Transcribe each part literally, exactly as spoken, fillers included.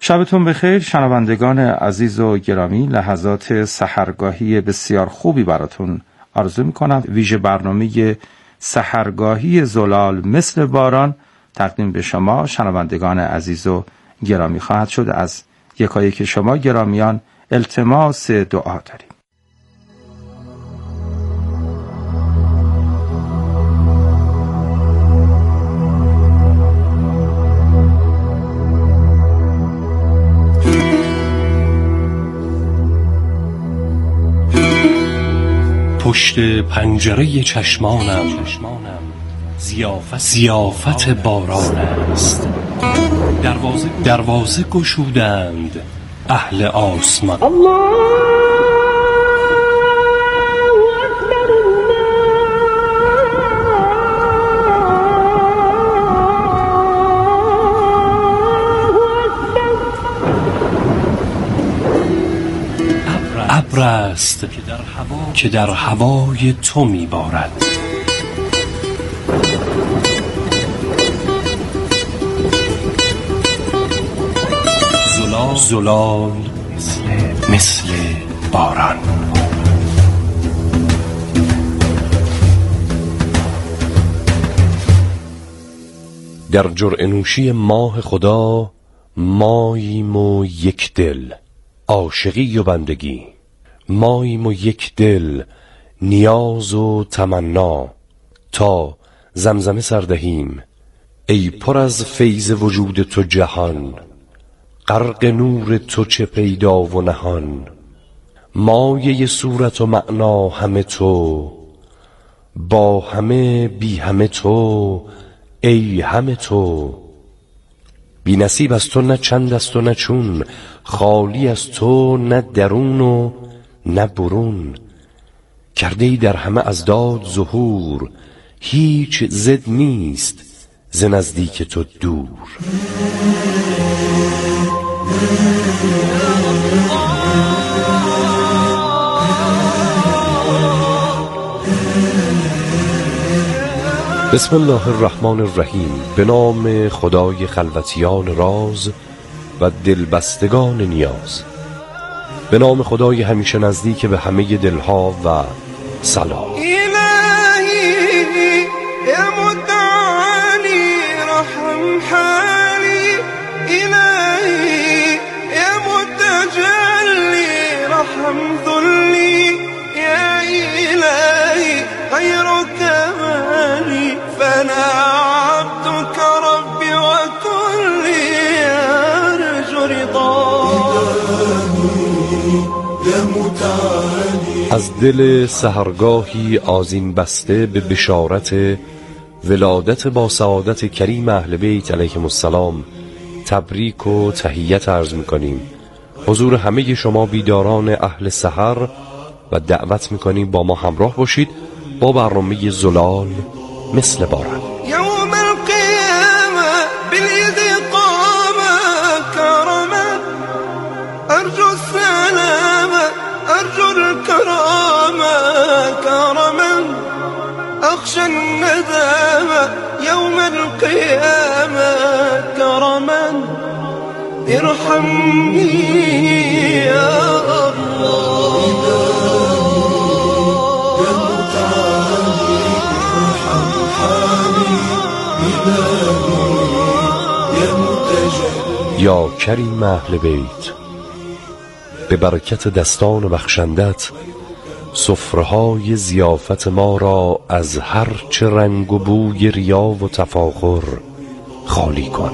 شبتون بخیر شنوندگان عزیز و گرامی. لحظات سحرگاهی بسیار خوبی براتون آرزو میکنم. ویژه برنامه سحرگاهی زلال مثل باران تقدیم به شما شنوندگان عزیز و گرامی خواهد شد. از یکایک شما گرامیان التماس دعا داریم. پشت پنجره چشمانم زیافت, زیافت باران است. دروازه, دروازه گشودند اهل آسمان. الله ابر است که در هوای تو میبارد. زلال زلال مثل, مثل باران. در جرعه نوشی ماه خدا ماییم و یک دل، عاشقی و بندگی. ماییم و یک دل، نیاز و تمنا. تا زمزمه سردهیم ای پر از فیض وجود تو جهان. غرق نور تو چه پیدا و نهان. مایه صورت و معنا همه تو، با همه بی همه تو ای همه تو. بی نصیب از تو نه چند است و نه چون، خالی از تو نه درون و نه برون. کرده ای در همه ازداد ظهور، هیچ ضد نیست ز نزدیک تو دور. بسم الله الرحمن الرحیم. به نام خدای خلوتیان راز و دلبستگان نیاز. به نام خدای همیشه نزدیک به همه دلها و سلام. الهی یا متعالی رحم حالی. الهی یا متجلی رحم ذلی. یا الهی غیرک مالی فانا عبدك ربی و کلی ارجو رضا. از دل سحرگاهی آذین بسته به بشارت ولادت با سعادت کریم اهل بیت علیهم السلام تبریک و تحیت عرض میکنیم حضور همه شما بیداران اهل سحر و دعوت میکنیم با ما همراه باشید با برنامه زلال مثل باران. یوم القیامه بالید قامه کرمه ارجو السلامه ارجو الكرامه كرما اخشى الندامه يوم القيامه كرما ارحمني يا الله. يا متعالي ارحم حالي إلهي يا متجلي. یا کریم اهل بیت، به برکت دستان بخشندت سفره‌های ضیافت ما را از هر چه رنگ و بوی ریا و تفاخر خالی کن.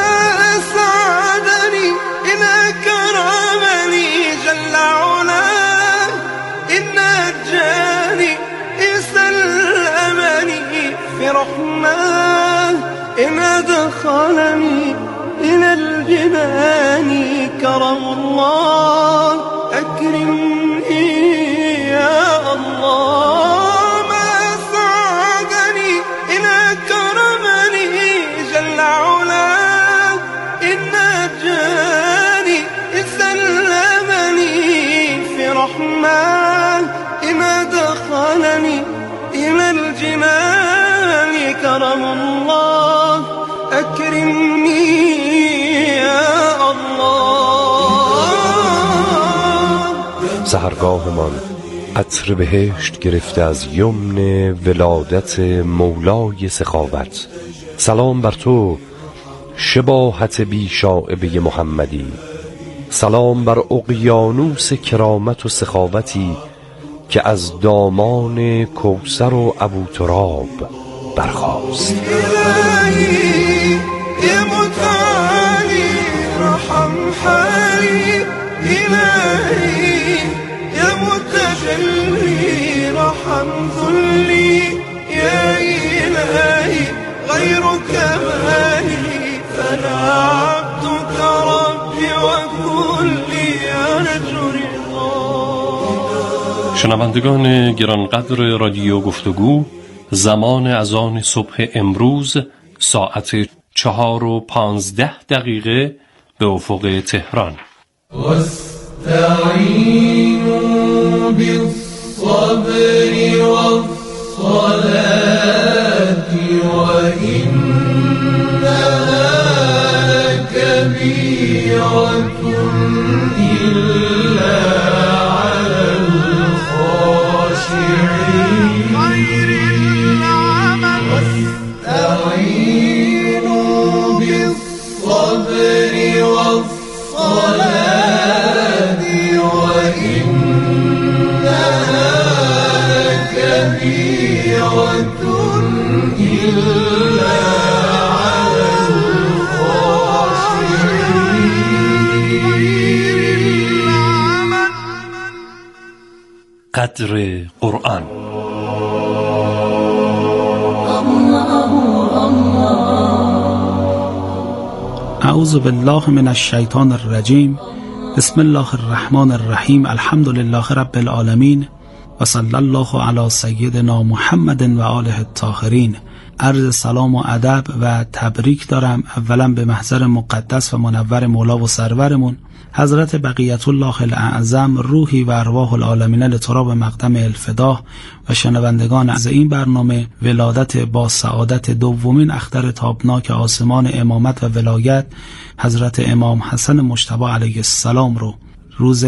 إن أدخلني إلى الجنان كرم الله أكرمني يا الله. ما سعدني إن أكرمني جل علاه. إن أجاني إن سلمني في رحمن. إن أدخلني إلى الجنان كرم الله أكرمني يا الله. سحرگاهمان عطر بهشت گرفته از یمن ولادت مولای سخاوت. سلام بر تو شباهت بی شائبه محمدی، سلام بر اقیانوس کرامت و سخاوتی که از دامان کوثر و ابو تراب برخاست. إلهي يا متعالي رحم حالي، إلهي يا متجلي رحم ذلي، يا إلهي غيرك مالي، فأنا عبدك ربي وكلي أرجو رضاك. شنوندگان گرانقدر رادیو گفتگو، زمان اذان صبح امروز ساعت چهار و پانزده دقیقه به افق تهران. واستعینوا بالصبر والصلاة وإنها لكبیرة إلا على الخاشعين. واستعینوا بالصبر والصلاة وإنها لكبيرة إلا على الخاشعين. قدر قرآن. اعوذ بالله من الشیطان الرجیم. بسم الله الرحمن الرحیم. الحمد لله رب العالمین و صلی الله علی سیدنا محمد و آله الطاهرین. عرض سلام و ادب و تبریک دارم اولا به محضر مقدس و منور مولا و سرورمون حضرت بقیت الله الاعظم، روحی و ارواح العالمین لتراب مقدم الفدا، و شنوندگان از این برنامه ولادت با سعادت دومین اختر تابناک آسمان امامت و ولایت حضرت امام حسن مجتبی علیه السلام رو، روز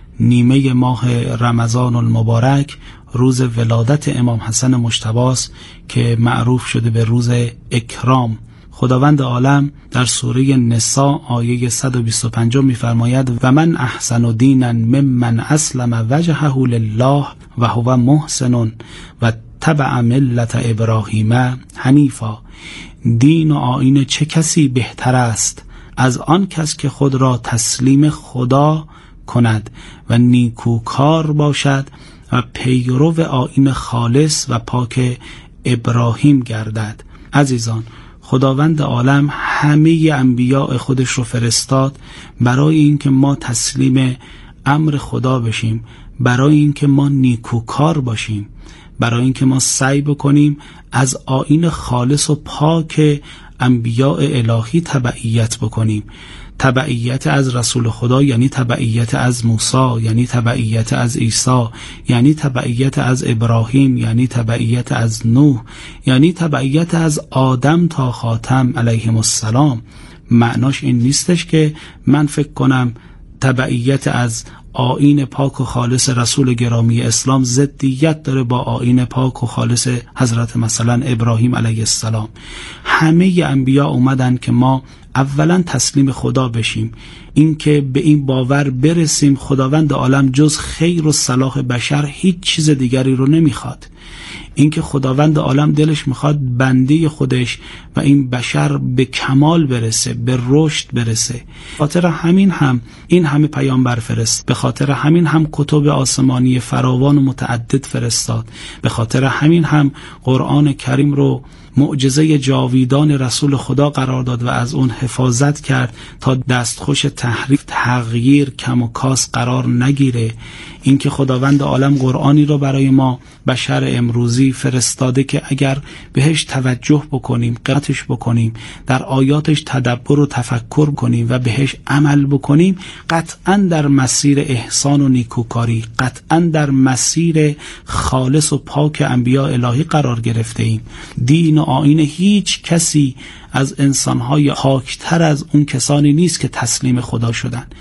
نیمه ماه رمضان المبارک، روز ولادت امام حسن مجتبی است که معروف شده به روز اکرام. خداوند عالم در سوره نساء آیه صد و بیست و پنج می‌فرماید و من احسن دینا ممن اسلم وجهه لله و هو محسن و تبع ملت ابراهیم حنیفا. دین و آیین چه کسی بهتر است از آن کس که خود را تسلیم خدا کند و نیکوکار باشد و پیرو آیین خالص و پاک ابراهیم گردد. عزیزان، خداوند عالم همه انبیاء خودش رو فرستاد برای اینکه ما تسلیم امر خدا بشیم، برای اینکه ما نیکوکار باشیم، برای اینکه ما سعی بکنیم از آیین خالص و پاک انبیاء الهی تبعیت بکنیم. تبعیت از رسول خدا یعنی تبعیت از موسی، یعنی تبعیت از عیسی، یعنی تبعیت از ابراهیم، یعنی تبعیت از نوح، یعنی تبعیت از آدم تا خاتم علیهم السلام. معناش این نیستش که من فکر کنم تبعیت از آیین پاک و خالص رسول گرامی اسلام ضدیت داره با آیین پاک و خالص حضرت مثلا ابراهیم علیه السلام. همه انبیا اومدن که ما اولا تسلیم خدا بشیم، این که به این باور برسیم خداوند عالم جز خیر و صلاح بشر هیچ چیز دیگری رو نمیخواد، این که خداوند عالم دلش میخواد بنده خودش و این بشر به کمال برسه، به رشد برسه. خاطر همین هم این همه پیامبر فرست، به خاطر همین هم کتب آسمانی فراوان و متعدد فرستاد، به خاطر همین هم قرآن کریم رو معجزه جاویدان رسول خدا قرار داد و از اون حفاظت کرد تا دستخوش تحریف، تغییر، کم و کاس قرار نگیره. اینکه خداوند عالم قرآنی رو برای ما بشر امروزی فرستاده که اگر بهش توجه بکنیم، قرائتش بکنیم، در آیاتش تدبر و تفکر کنیم و بهش عمل بکنیم، قطعاً در مسیر احسان و نیکوکاری، قطعاً در مسیر خالص و پاک انبیاء الهی قرار گرفته ایم. دین و آیین هیچ کسی از انسانهای پاکتر از اون کسانی نیست که تسلیم خدا شدن.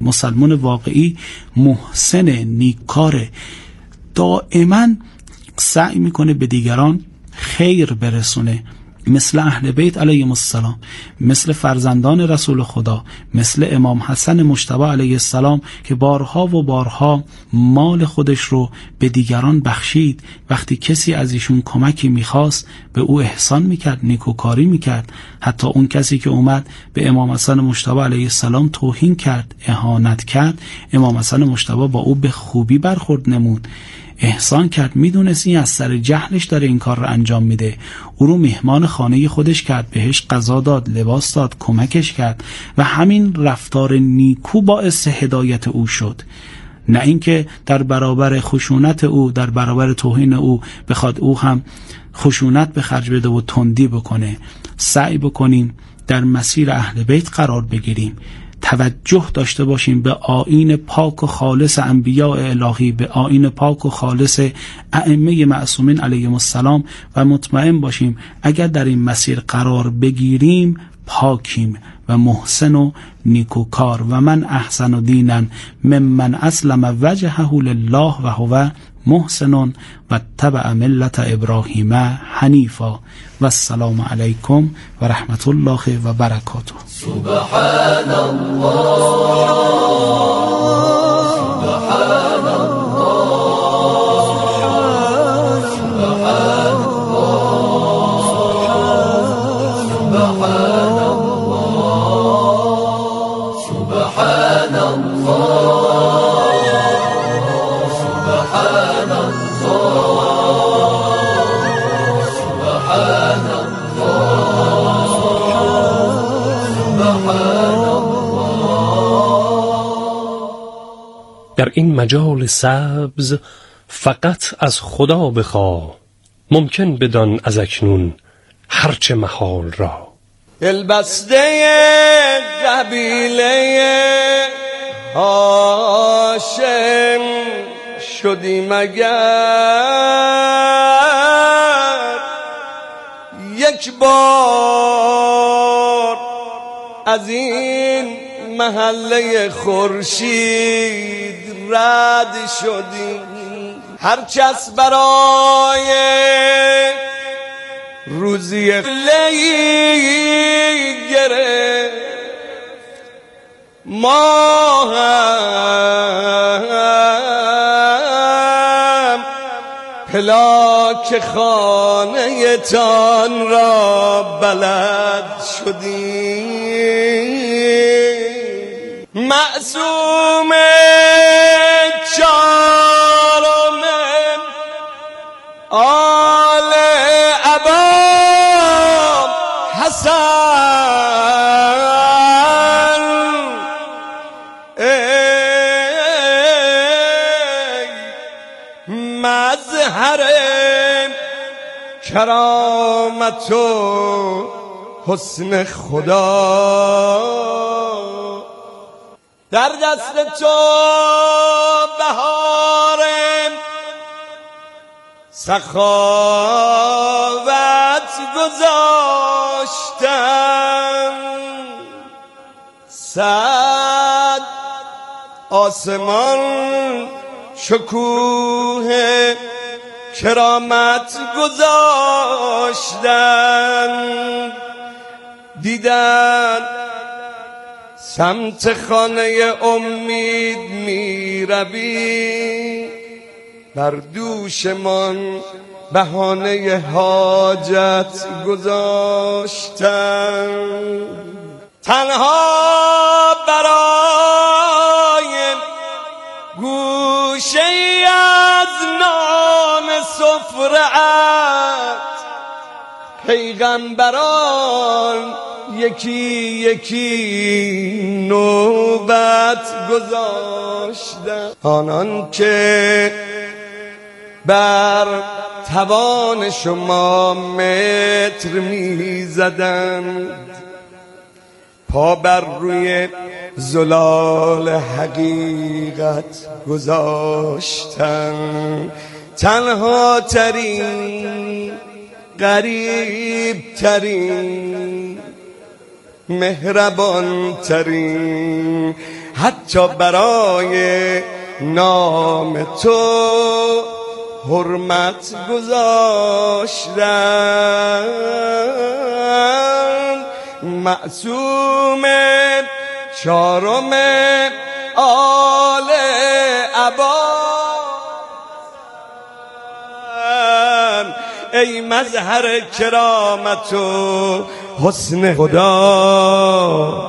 مسلمان واقعی محسن، نیککاره، دائما سعی میکنه به دیگران خیر برسونه، مثل اهل بیت علیهم السلام، مثل فرزندان رسول خدا، مثل امام حسن مجتبی علیه السلام که بارها و بارها مال خودش رو به دیگران بخشید. وقتی کسی از ایشون کمکی میخواست به او احسان میکرد، نیکوکاری میکرد. حتی اون کسی که اومد به امام حسن مجتبی علیه السلام توهین کرد، اهانت کرد، امام حسن مجتبی با او به خوبی برخورد نمود، احسان کرد. میدونست این از سر جهلش داره این کار رو انجام میده. او رو مهمان خانه خودش کرد، بهش غذا داد، لباس داد، کمکش کرد و همین رفتار نیکو باعث هدایت او شد. نه اینکه در برابر خشونت او، در برابر توهین او بخواد او هم خشونت به خرج بده و تندی بکنه. سعی بکنیم در مسیر اهل بیت قرار بگیریم، توجه داشته باشیم به آیین پاک و خالص انبیاء الهی، به آیین پاک و خالص ائمه معصومین علیهم السلام و مطمئن باشیم اگر در این مسیر قرار بگیریم پاکیم و محسن و نیکوکار. و من احسن دینا ممن اسلم وجهه لله و هو محسن و اتبع ملت ابراهیم حنیفا. و السلام علیکم و رحمت الله و برکاته. سبحان الله سبحان الله سبحان الله سبحان الله سبحان در این مجال سبز فقط از خدا بخواه، ممکن بدان از اکنون هرچه محال را. دلبسته قبیله هاشم شدی مگر یک بار از این محله خورشید رد شدی؟ هرچس برای روزی لی گره ما هم پلاک خانه تان را بلد شدیم. معصوم چارم آل ابا حسن ای مظهر کرامت و حسن خدا. در دست تو بهار سخاوت گذاشتم، صد آسمان شکوه کرامت گذاشتم. دیدن سمت خانه امید می روی، بر دوشمان بهانه حاجت گذاشتم. تنها برای گوشه از نام سفره‌ات پیغمبران یکی یکی نوبت گذاشتم. آنان که بر توان شما متر می زدند، پا بر روی زلال حقیقت گذاشتم. تنها ترین، غریب ترین، مهربان ترین، حتی برای نام تو حرمت گذاشتن. معصوم چارم آل عبا، ای مظهر کرامت و حسن خدا.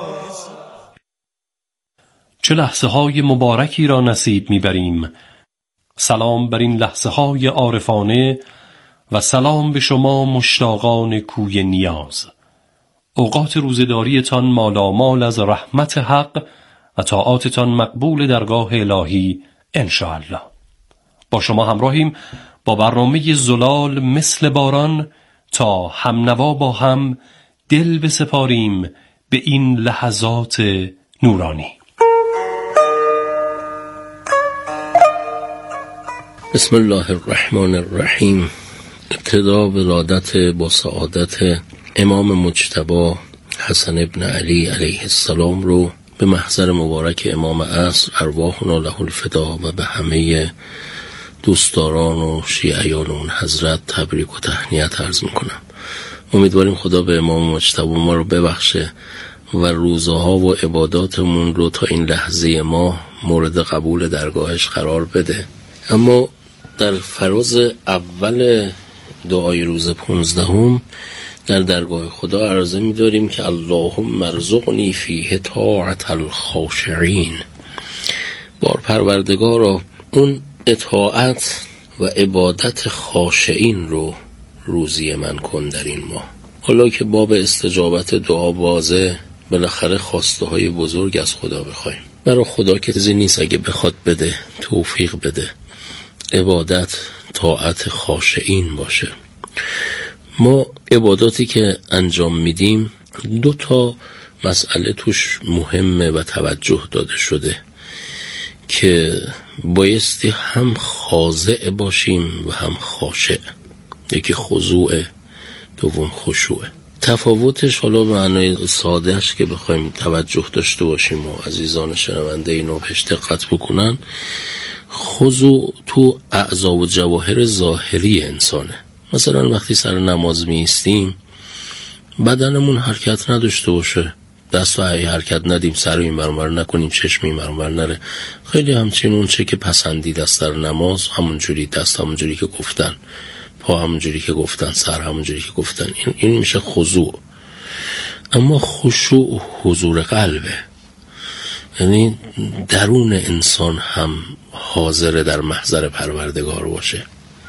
چه لحظه های مبارکی را نصیب میبریم. سلام بر این لحظه های عارفانه و سلام به شما مشتاقان کوی نیاز. اوقات روزداریتان مالامال از رحمت حق و طاعاتتان مقبول درگاه الهی انشاءالله. با شما همراهیم با برنامه زلال مثل باران تا همنوا با هم دل بسپاریم به این لحظات نورانی. بسم الله الرحمن الرحیم. ابتدا ولادت با سعادت امام مجتبی حسن ابن علی علیه السلام رو به محضر مبارک امام عصر ارواحنا له الفدا و به همه دوستداران و شیعیان اون حضرت تبریک و تهنیت عرض میکنم. امیدواریم خدا به امام مجتبی ما رو ببخشه و روزها و عباداتمون رو تا این لحظه ما مورد قبول درگاهش قرار بده. اما در فراز اول دعای روز پونزدهم در درگاه خدا عرضه می داریم که اللهم ارزقنی فیه طاعت الخاشعین. بار پروردگارا اون اطاعت و عبادت خاشعین رو روزی من کن در این ماه. حالا که باب استجابت دعا بازه، بالاخره خواسته های بزرگ از خدا بخوایم. برای خدا که چیزی نیست اگه بخواد بده، توفیق بده. عبادت طاعت خاشعین باشه. ما عباداتی که انجام میدیم دو تا مسئله توش مهمه و توجه داده شده که بایستی هم خاضع باشیم و هم خاشع. یکی خضوع، دوم خشوع. تفاوتش حالا به معنای سادهش که بخوایم توجه داشته باشیم و عزیزان شنونده اینو بهش دقت بکنن، خضوع تو اعضا و جواهر ظاهری انسانه. مثلا وقتی سر نماز می ایستیم بدنمون حرکت نداشته باشه، دست و حرکت ندیم، سر این برمار نکنیم، چشم این برمار نره، خیلی همچین اون چه که پسندید از در نماز همونجوری، دست همونجوری که گفتن، پا همونجوری که گفتن، سر همونجوری که گفتن، این, این میشه خضوع. اما خشوع حضور قلبه، یعنی درون انسان هم حاضر در محضر پروردگار باشه.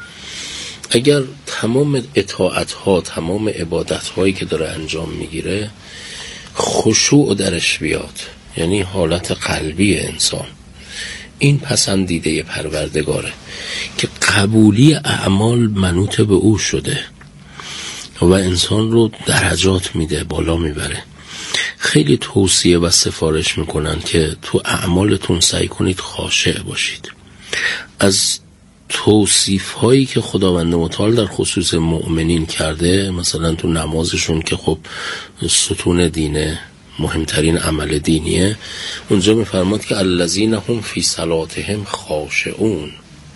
اگر تمام اطاعت ها، تمام عبادت هایی که داره انجام میگیره خشوع درش بیاد، یعنی حالت قلبی انسان، این پسندیده پروردگاره که قبولی اعمال منوط به او شده و انسان رو درجات میده، بالا میبره. خیلی توصیه و سفارش میکنن که تو اعمالتون سعی کنید خاشع باشید. از توصیف هایی که خداوند متعال در خصوص مؤمنین کرده، مثلا تو نمازشون که خب ستون دینه، مهمترین عمل دینیه، اونجا میفرماد که الذین هم فی صلاتهم خاشعون،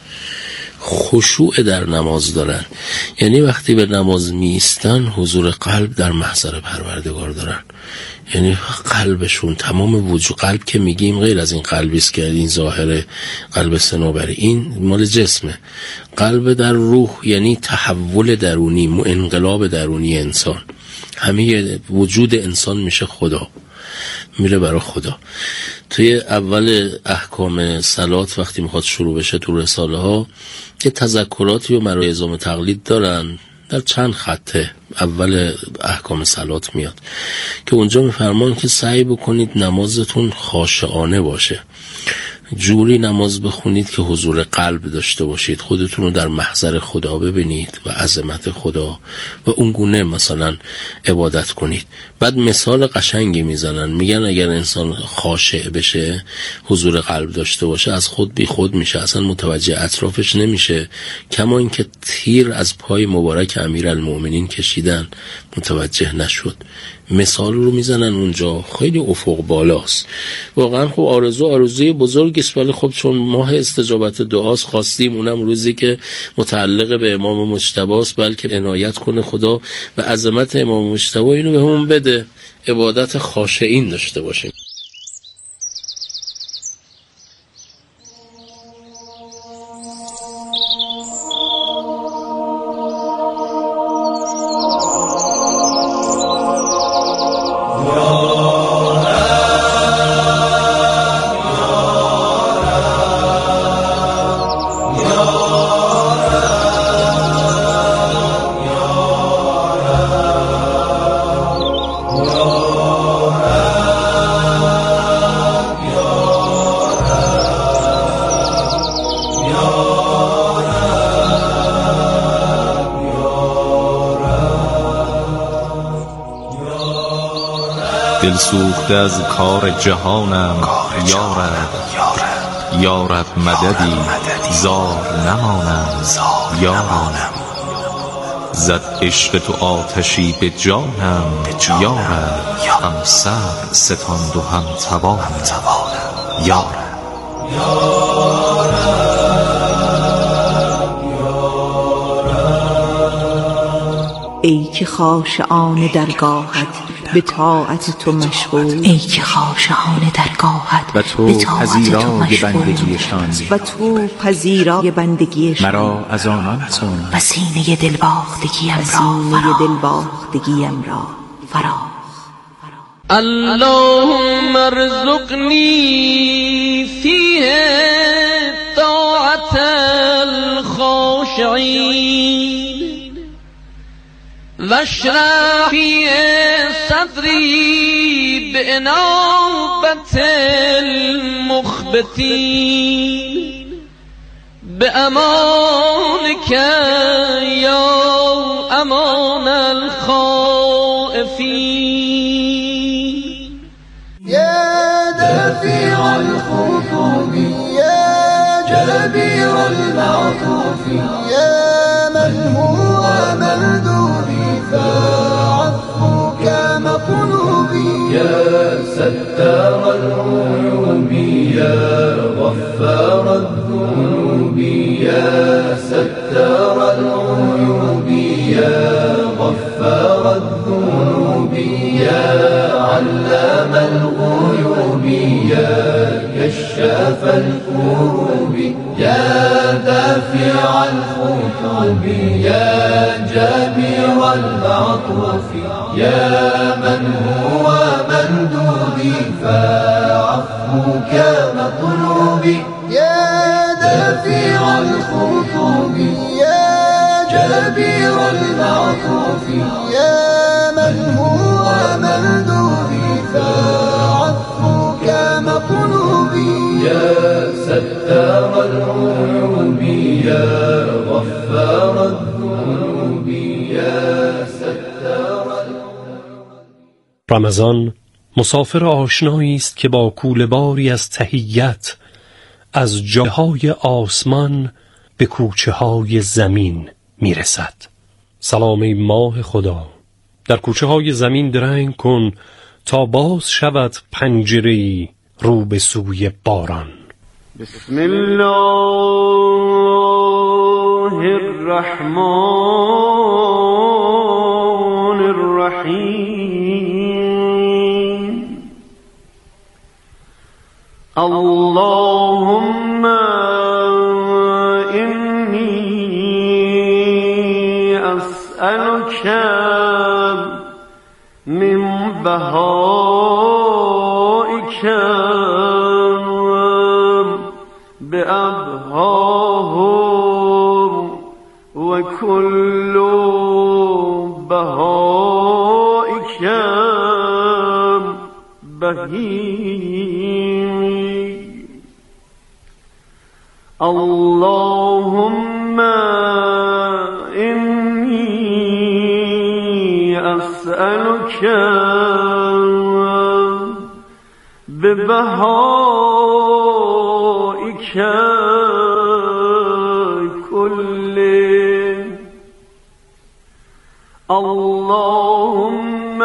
خشوع در نماز دارن، یعنی وقتی به نماز می ایستن حضور قلب در محضر پروردگار دارن، یعنی قلبشون تمام وجود، قلب که میگیم غیر از این قلبی است که این ظاهر قلب صنوبری، این مال جسمه. قلب در روح یعنی تحول درونی، انقلاب درونی انسان، همه وجود انسان میشه خدا، میره برای خدا. توی اول احکام صلات وقتی میخواد شروع بشه تو رساله ها یه تذکراتی و مرای ازام تقلید دارن، در چند خطه اول احکام صلات میاد که اونجا میفرمان که سعی بکنید نمازتون خاشعانه باشه، جوری نماز بخونید که حضور قلب داشته باشید، خودتون رو در محضر خدا ببینید و عظمت خدا و اون گونه مثلا عبادت کنید. بعد مثال قشنگی میزنن، میگن اگر انسان خاشع بشه، حضور قلب داشته باشه، از خود بی خود میشه، اصلا متوجه اطرافش نمیشه، کما اینکه تیر از پای مبارک امیرالمؤمنین کشیدن متوجه نشد. مثال رو میزنن اونجا، خیلی افق بالاست. واقعا خب آرزو آرزوی بزرگی است، ولی خب چون ماه استجابت دعاست خواستیم اونم روزی که متعلق به امام مجتبی است، بلکه عنایت کنه خدا و عظمت امام مجتبی اینو به همون بده، عبادت خاشعین داشته باشیم. دل سوخته از کار جهانم، یارب یارب مددی زار نمانم، یارم زد عشق تو آتشی به جانم، یارب هم صبر ستاند و هم توانم، یارب ای که خاشعان درگاهت به طاعت تو مشغول، ای که خاشعان درگاهت و تو پذیرای بندگیشان، و تو پذیرای بندگیشان، مرا از آنان کن و سینه دلباختگیم را سینه دلباختگیم را فرا. اللهم ارزقنی فیه طاعت الخاشعین واشرح فی صدری بانابت المخبتین بامانک یا امان الخائفین. یا دافع الخطوب یا جبیر المعطوف یا من هو مردودی فعفوك مطلوبي يا ستار العيوب يا غفار الذنوب يا ستار العيوب يا غفار الذنوب يا علام الغيوب يا كشاف الكروب يا دافع الخطوب يا جابر المعطوف يا من هو مندودي فعفوك مطلوبي يا دافع الخطوب يا جابر المعطوف يا من هو مندودي فعفوك مطلوبي يا ستار العيوب يا غفار الذنوب يا ستار رمضان مسافر آشنایی است که با کوله‌باری از تحیت از جاهای آسمان به کوچه های زمین میرسد. سلام ای ماه خدا، در کوچه های زمین درنگ کن تا باز شود پنجره‌ای رو به سوی باران. بسم الله الرحمن الرحیم. اللهم اینی اسألک من بهائک بأبهاهم و کل بهائک بهیم. اللهم اینی اسألک ببهائک اللهم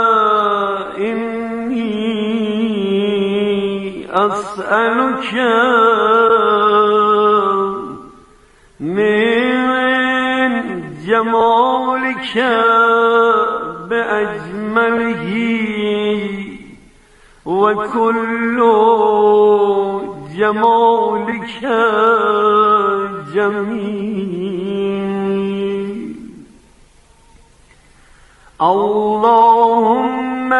إني أسألك من جمالك بأجمله وكل جمالك جميل. اللهم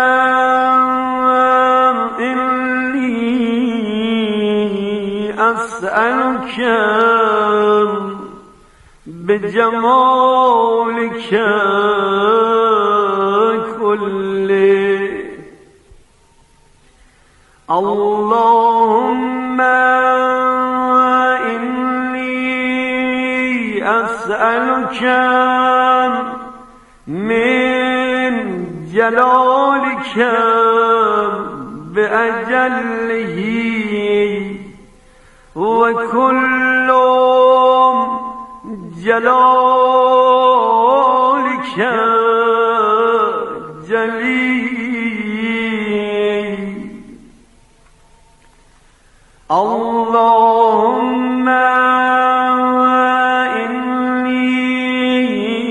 إني أسألك بجمالك كله. اللهم إني أسألك من جلالك بأجله وكل جلالك جليل. اللهم إني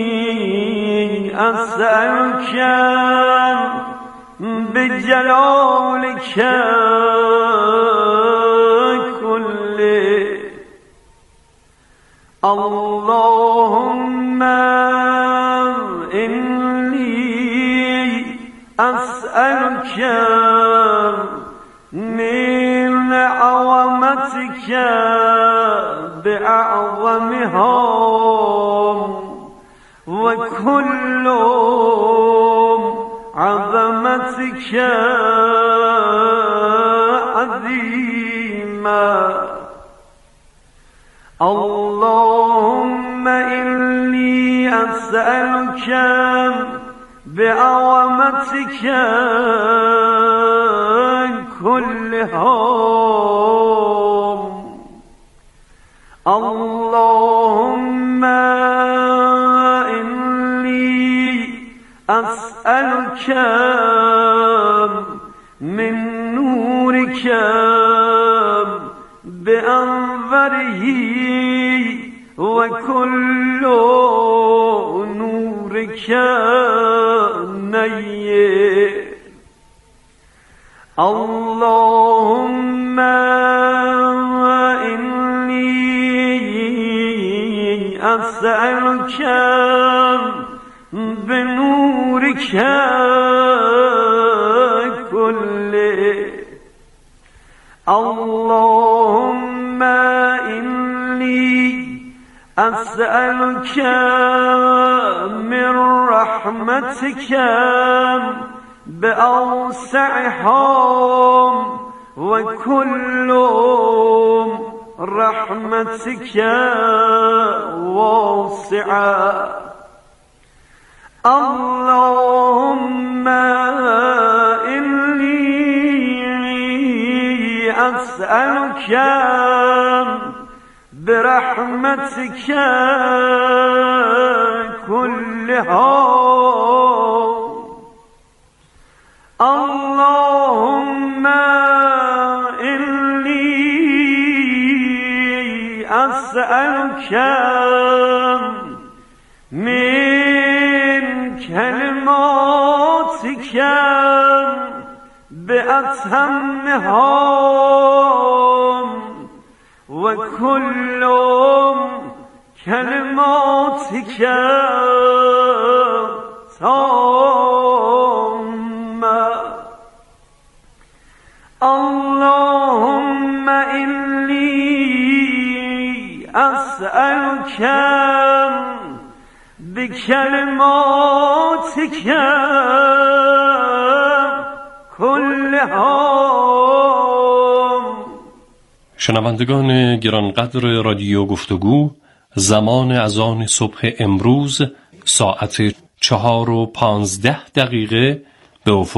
أسألك بجلالك كله. اللهم إني أسألك من عظمتك بأعظمها وكل عظمتك عظيمة. اللهم إني أسألك بعظمتك كلها. اللهم إني أسألك من نورك بأنوره وكل نورك نير. اللهم إني أسألك بنورك كله. اللهم إني أسألك من رحمتك بأوسعها وكل رحمتك واسعة. اللهم إني أسألك برحمتك كلها. اللهم إني أسألك من كلماتك بأتمها وكل كلماتك تامة. اللهم إني أسألك بكلماتك كلها. شنوندگان گرانقدر رادیو گفتگو، زمان اذان صبح امروز ساعت چهار و پانزده دقیقه به افق